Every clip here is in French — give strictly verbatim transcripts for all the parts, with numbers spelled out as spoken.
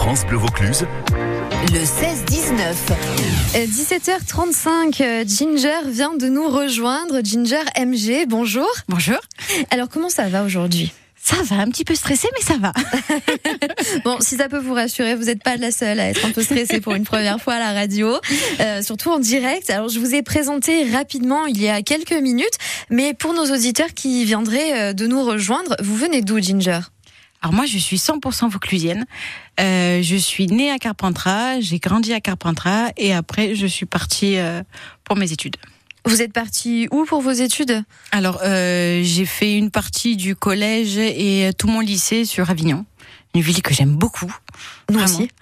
France Bleu Vaucluse. Le seize dix-neuf. dix-sept heures trente-cinq, Ginger vient de nous rejoindre. Ginger M G, bonjour. Bonjour. Alors, comment ça va aujourd'hui ? Ça va, un petit peu stressé, mais ça va. Bon, si ça peut vous rassurer, vous n'êtes pas la seule à être un peu stressée pour une première fois à la radio, euh, surtout en direct. Alors, je vous ai présenté rapidement il y a quelques minutes, mais pour nos auditeurs qui viendraient de nous rejoindre, vous venez d'où, Ginger ? Alors moi, je suis cent pour cent vauclusienne. Euh, je suis née à Carpentras, j'ai grandi à Carpentras et après, je suis partie euh, pour mes études. Vous êtes partie où pour vos études ? Alors, euh, j'ai fait une partie du collège et tout mon lycée sur Avignon, une ville que j'aime beaucoup. Nous vraiment. aussi.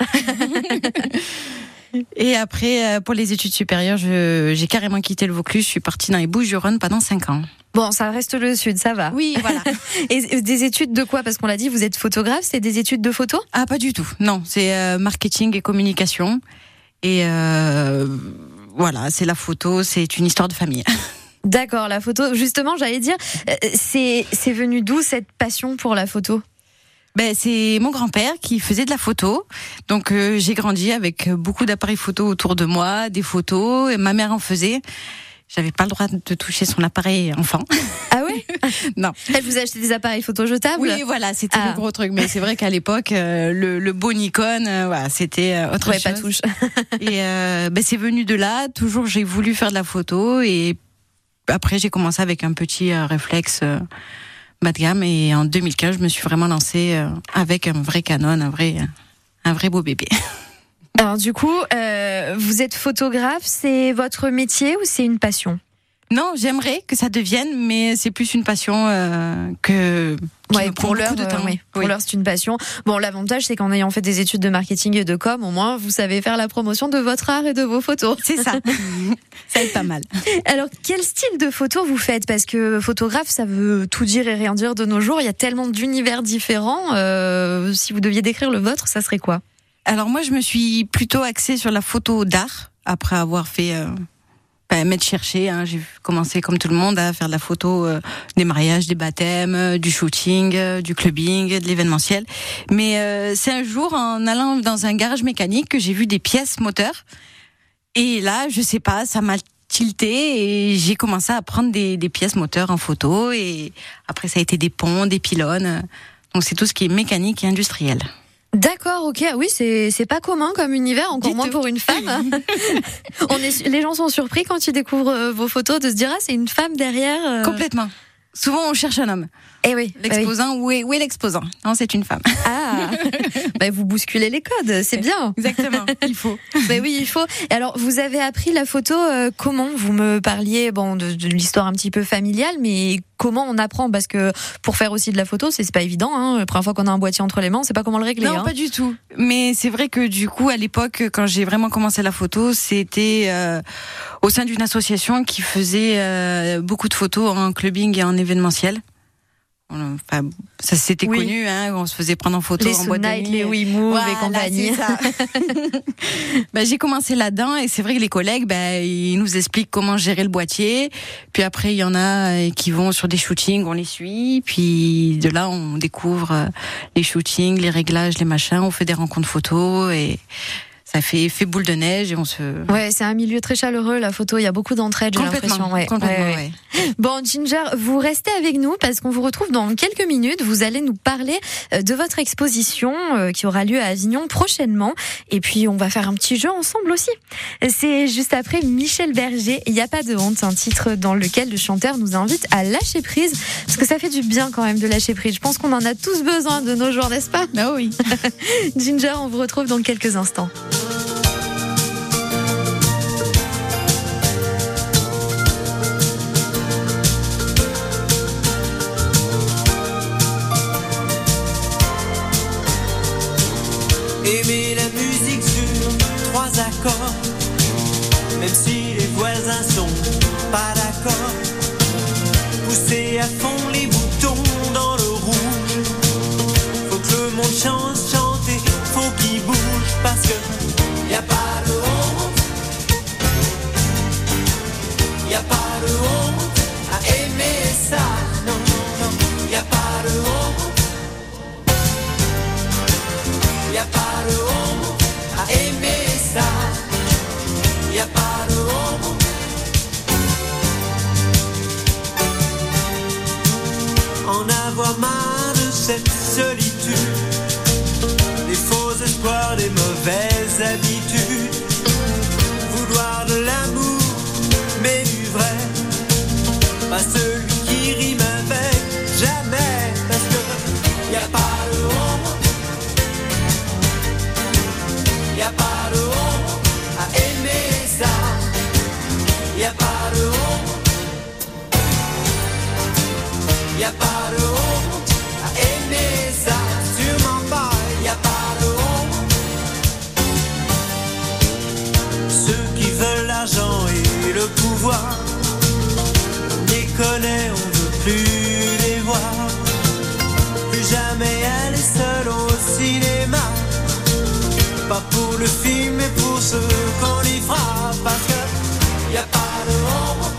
Et après, pour les études supérieures, je, j'ai carrément quitté le Vaucluse. Je suis partie dans les Bouches-du-Rhône pendant cinq ans. Bon, ça reste le sud, ça va. Oui, voilà. Et des études de quoi ? Parce qu'on l'a dit, vous êtes photographe, c'est des études de photo ? Ah, pas du tout. Non, c'est euh, marketing et communication. Et euh, voilà, c'est la photo, c'est une histoire de famille. D'accord, la photo. Justement, j'allais dire, c'est, c'est venu d'où cette passion pour la photo ? Ben, c'est mon grand-père qui faisait de la photo. Donc, euh, j'ai grandi avec beaucoup d'appareils photo autour de moi, des photos, et ma mère en faisait. J'avais pas le droit de toucher son appareil enfant. Ah oui ? Non. Elle vous a acheté des appareils photo jetables ? Oui, voilà, c'était ah. le gros truc. Mais c'est vrai qu'à l'époque, euh, le, le beau Nikon, euh, voilà, c'était euh, autre ouais, chose. pas touche. Et euh, ben, c'est venu de là. Toujours, j'ai voulu faire de la photo. Et après, j'ai commencé avec un petit euh, réflexe euh, bas de gamme. Et en deux mille quinze, je me suis vraiment lancée euh, avec un vrai Canon, un vrai, un vrai beau bébé. Alors du coup, euh, vous êtes photographe, c'est votre métier ou c'est une passion ? Non, j'aimerais que ça devienne, mais c'est plus une passion euh, que qui ouais, me prend pour beaucoup l'heure, de temps. Euh, oui. Pour oui. l'heure, c'est une passion. Bon, l'avantage, c'est qu'en ayant fait des études de marketing et de com, au moins, vous savez faire la promotion de votre art et de vos photos. C'est ça. Ça aide pas mal. Alors, quel style de photo vous faites ? Parce que photographe, ça veut tout dire et rien dire de nos jours. Il y a tellement d'univers différents. Euh, si vous deviez décrire le vôtre, ça serait quoi ? Alors moi, je me suis plutôt axée sur la photo d'art après avoir fait euh, ben, m'être cherchée. Hein. J'ai commencé comme tout le monde à faire de la photo euh, des mariages, des baptêmes, euh, du shooting, euh, du clubbing, de l'événementiel. Mais euh, c'est un jour en allant dans un garage mécanique que j'ai vu des pièces moteurs. Et là, je sais pas, ça m'a tilté et j'ai commencé à prendre des, des pièces moteurs en photo. Et après, ça a été des ponts, des pylônes. Donc c'est tout ce qui est mécanique et industriel. D'accord, ok. Oui, c'est c'est pas commun comme univers, encore Dites moins tout. pour une femme. On est, les gens sont surpris quand ils découvrent vos photos de se dire ah c'est une femme derrière. Euh... Complètement. Souvent on cherche un homme. Eh oui. L'exposant, oui. où est où est l'exposant ? Non, c'est une femme. Ah, bah vous bousculez les codes, c'est bien. Exactement. Il faut. Ben oui, il faut. Et alors, vous avez appris la photo euh, comment ? Vous me parliez bon de, de l'histoire un petit peu familiale, mais comment on apprend ? Parce que pour faire aussi de la photo, c'est, c'est pas évident. Hein. La première fois qu'on a un boîtier entre les mains, on sait pas comment le régler. Non, hein. pas du tout. Mais c'est vrai que du coup, à l'époque, quand j'ai vraiment commencé la photo, c'était euh, au sein d'une association qui faisait euh, beaucoup de photos en clubbing et en événementiel. Enfin, ça c'était oui. connu, hein, on se faisait prendre en photo les en boîte de nuit. Les We Move voilà, et compagnie. C'est ça. bah, j'ai commencé là-dedans et c'est vrai que les collègues, bah, ils nous expliquent comment gérer le boîtier. Puis après, il y en a qui vont sur des shootings, on les suit. Puis de là, on découvre les shootings, les réglages, les machins. On fait des rencontres photos et ça fait effet boule de neige et on se... Ouais, c'est un milieu très chaleureux, la photo. Il y a beaucoup d'entraide, j'ai l'impression. Ouais. Complètement, ouais, ouais. ouais. Bon, Ginger, vous restez avec nous parce qu'on vous retrouve dans quelques minutes. Vous allez nous parler de votre exposition qui aura lieu à Avignon prochainement. Et puis, on va faire un petit jeu ensemble aussi. C'est juste après Michel Berger. Il n'y a pas de honte, un titre dans lequel le chanteur nous invite à lâcher prise. Parce que ça fait du bien quand même de lâcher prise. Je pense qu'on en a tous besoin de nos jours, n'est-ce pas ? Ah oui. Ginger, on vous retrouve dans quelques instants. Aimer la musique sur trois accords, même si les voisins sont pas d'accord. Pousser à fond les boutons dans le rouge. Faut que le monde change, chanter, faut qu'il bouge parce que y a pas de honte, y a pas de honte à aimer ça. Non, non, y a pas de honte. Y'a pas de honte. espoirs, des mauvaises habitudes. Vouloir de l'amour, mais du vrai. Pas celui qui rime avec jamais. Parce que y a pas de honte. Y a pas de honte à aimer ça. Y a pas de honte. Y a pas de honte à aimer ça. Sûrement pas. Y a pas de honte. Ceux qui veulent l'argent et le pouvoir, on les connaît, on veut plus les voir. Plus jamais aller seul au cinéma. Pas pour le film, mais pour ceux qu'on y fera. Parce que y a pas de honte.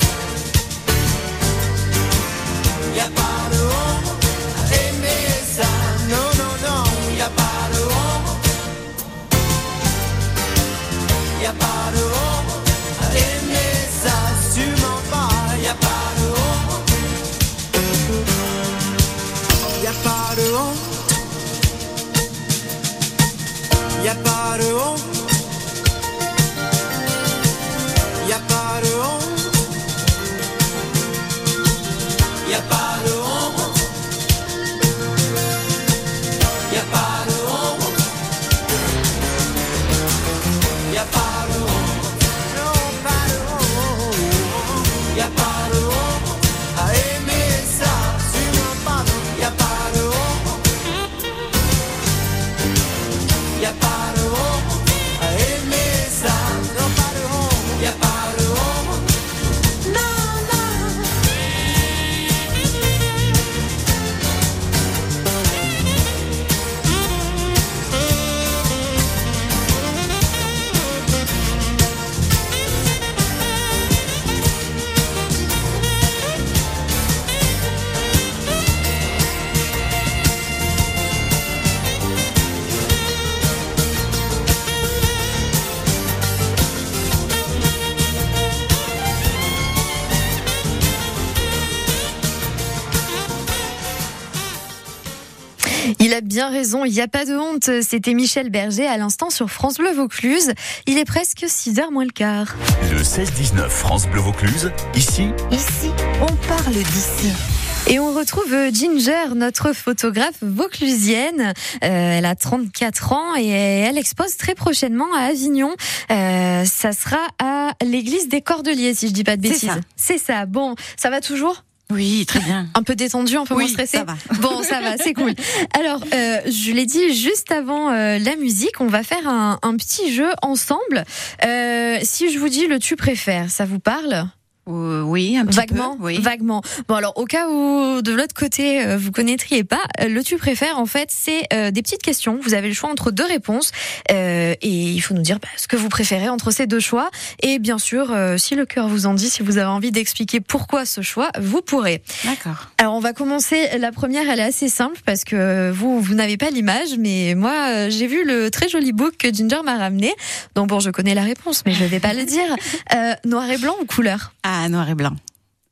Y a pas de honte à aimer ça. Non, non, non, y a pas de honte. Y a pas de honte à aimer ça. Sûrement pas. Y a pas de honte. Y a pas de honte. Y a pas de honte. Y a pas de honte. Y a pas de honte. Y a pas de honte. Y a pas de honte. Non, pas de honte. Y a pas de honte à aimer ça. Sûrement pas. Y a pas de honte. Y a pas de honte à aimer ça. Non, pas de honte. Y a pas de honte. Non, non. Il a bien raison, il n'y a pas de honte. C'était Michel Berger à l'instant sur France Bleu Vaucluse. Il est presque six heures moins le quart. Le seize dix-neuf France Bleu Vaucluse, ici. Ici, on parle d'ici. Et on retrouve Ginger, notre photographe vauclusienne. Euh, elle a trente-quatre ans et elle expose très prochainement à Avignon. Euh, ça sera à l'église des Cordeliers, si je dis pas de bêtises. C'est ça. C'est ça. Bon, ça va toujours ? Oui, très bien. Un peu détendu, un peu moins Oui, stressé. ça va. Bon, ça va, c'est cool. Alors, euh, je l'ai dit juste avant euh, la musique, on va faire un, un petit jeu ensemble. Euh, si je vous dis le tu préfères, ça vous parle ? Euh, oui, un petit Vaguement, peu. Oui. vaguement. Bon alors au cas où de l'autre côté euh, vous connaîtriez pas, euh, le tu préfères en fait c'est euh, des petites questions. Vous avez le choix entre deux réponses euh, et il faut nous dire bah, ce que vous préférez entre ces deux choix. Et bien sûr, euh, si le cœur vous en dit, si vous avez envie d'expliquer pourquoi ce choix, vous pourrez. D'accord. Alors on va commencer. La première, elle est assez simple parce que vous vous n'avez pas l'image, mais moi euh, j'ai vu le très joli book que Ginger m'a ramené. Donc bon, je connais la réponse, mais je vais pas le dire. Euh, noir et blanc ou couleur ? Ah, noir et blanc. Pourquoi ?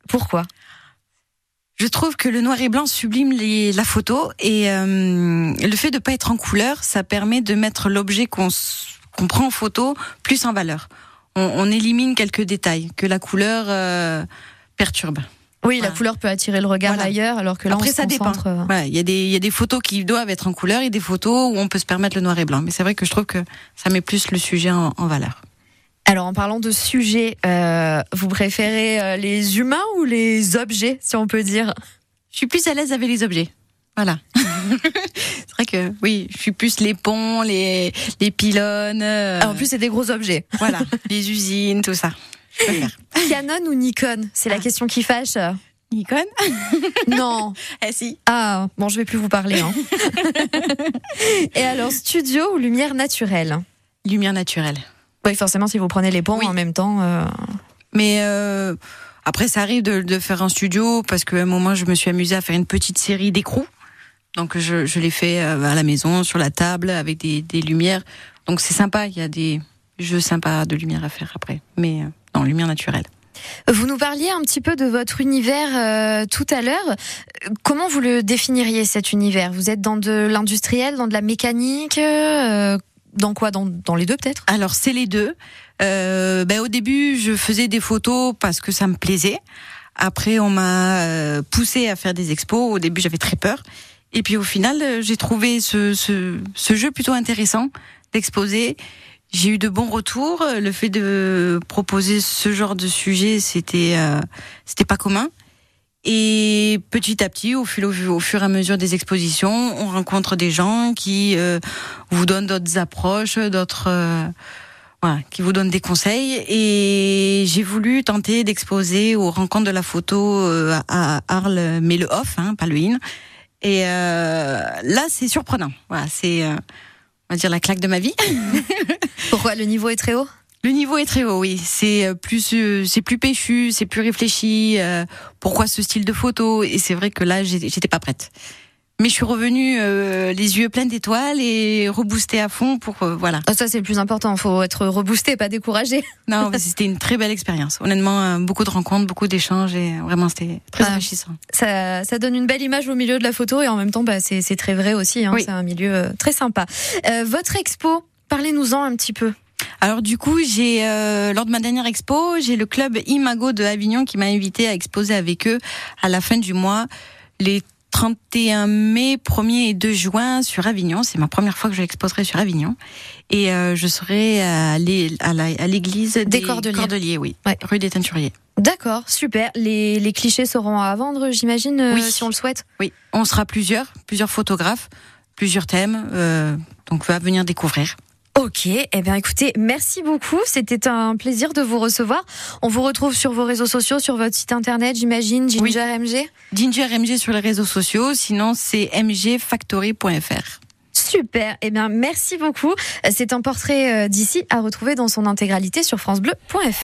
Je trouve que le noir et blanc sublime les, la photo et euh, le fait de pas être en couleur, ça permet de mettre l'objet qu'on, qu'on prend en photo plus en valeur. On, on élimine quelques détails que la couleur euh, perturbe. Oui, Voilà. La couleur peut attirer le regard Voilà. ailleurs, alors que là Après, on se ça dépend. concentre. euh, Voilà, il y a des il y a des photos qui doivent être en couleur et des photos où on peut se permettre le noir et blanc. Mais c'est vrai que je trouve que ça met plus le sujet en, en valeur. Alors en parlant de sujet, euh, vous préférez euh, les humains ou les objets, si on peut dire ? Je suis plus à l'aise avec les objets. Voilà. C'est vrai que oui, je suis plus les ponts, les les pylônes. euh, Ah, en plus, c'est des gros objets. voilà, les usines, tout ça. Je préfère. Canon ou Nikon ? C'est la Ah. question qui fâche. Nikon. Non. Eh si. Ah, bon, je vais plus vous parler. Hein. Et alors, studio ou lumière naturelle ? Lumière naturelle. Oui, forcément, si vous prenez les ponts Oui. en même temps. Euh... Mais euh, après, ça arrive de, de faire un studio parce qu'à un moment, je me suis amusée à faire une petite série d'écrous. Donc, je, je l'ai fait à la maison, sur la table, avec des, des lumières. Donc, c'est sympa. Il y a des jeux sympas de lumière à faire après. Mais euh, non, lumière naturelle. Vous nous parliez un petit peu de votre univers euh, tout à l'heure. Comment vous le définiriez, cet univers ? Vous êtes dans de l'industriel, dans de la mécanique euh, dans quoi, dans, dans les deux peut-être? Alors c'est les deux. Euh, ben, au début, je faisais des photos parce que ça me plaisait. Après, on m'a euh, poussé à faire des expos. Au début, j'avais très peur. Et puis au final, j'ai trouvé ce, ce, ce jeu plutôt intéressant d'exposer. J'ai eu de bons retours. Le fait de proposer ce genre de sujet, c'était euh, c'était pas commun. Et petit à petit, au fur, au fur et à mesure des expositions, on rencontre des gens qui euh, vous donnent d'autres approches, d'autres, euh, voilà, qui vous donnent des conseils. Et j'ai voulu tenter d'exposer aux rencontres de la photo euh, à Arles, mais le off, hein, pas le in. Et euh, là, c'est surprenant. Voilà, c'est, euh, on va dire, la claque de ma vie. Pourquoi? Le niveau est très haut? Le niveau est très haut, oui. C'est plus, c'est plus péchu, c'est plus réfléchi. Euh, pourquoi ce style de photo? Et c'est vrai que là, j'étais pas prête. Mais je suis revenue euh, les yeux pleins d'étoiles et reboostée à fond pour euh, voilà. Ah, ça c'est le plus important. Faut être reboosté, pas découragé. Non, c'était une très belle expérience. Honnêtement, euh, beaucoup de rencontres, beaucoup d'échanges et vraiment c'était très ah, enrichissant. Ça, ça donne une belle image au milieu de la photo et en même temps, bah, c'est, c'est très vrai aussi. Hein, oui. C'est un milieu euh, très sympa. Euh, votre expo, parlez-nous-en un petit peu. Alors du coup, j'ai euh, lors de ma dernière expo, j'ai le club Imago de Avignon qui m'a invité à exposer avec eux à la fin du mois les trente et un mai, premier et deux juin sur Avignon. C'est ma première fois que je exposerai sur Avignon. Et euh, je serai à, l'é- à, la, à l'église des, des Cordeliers. Cordeliers, oui, ouais. Rue des Teinturiers. D'accord, super. Les, les clichés seront à vendre, j'imagine, euh, oui. si on le souhaite. Oui, on sera plusieurs, plusieurs photographes, plusieurs thèmes. Euh, donc, à venir découvrir. Ok, eh bien écoutez, merci beaucoup, c'était un plaisir de vous recevoir. On vous retrouve sur vos réseaux sociaux, sur votre site internet, j'imagine, Ginger oui. M G. Ginger M G sur les réseaux sociaux, sinon c'est m g factory point f r. Super, eh bien merci beaucoup. C'est un portrait d'ici à retrouver dans son intégralité sur francebleu point f r.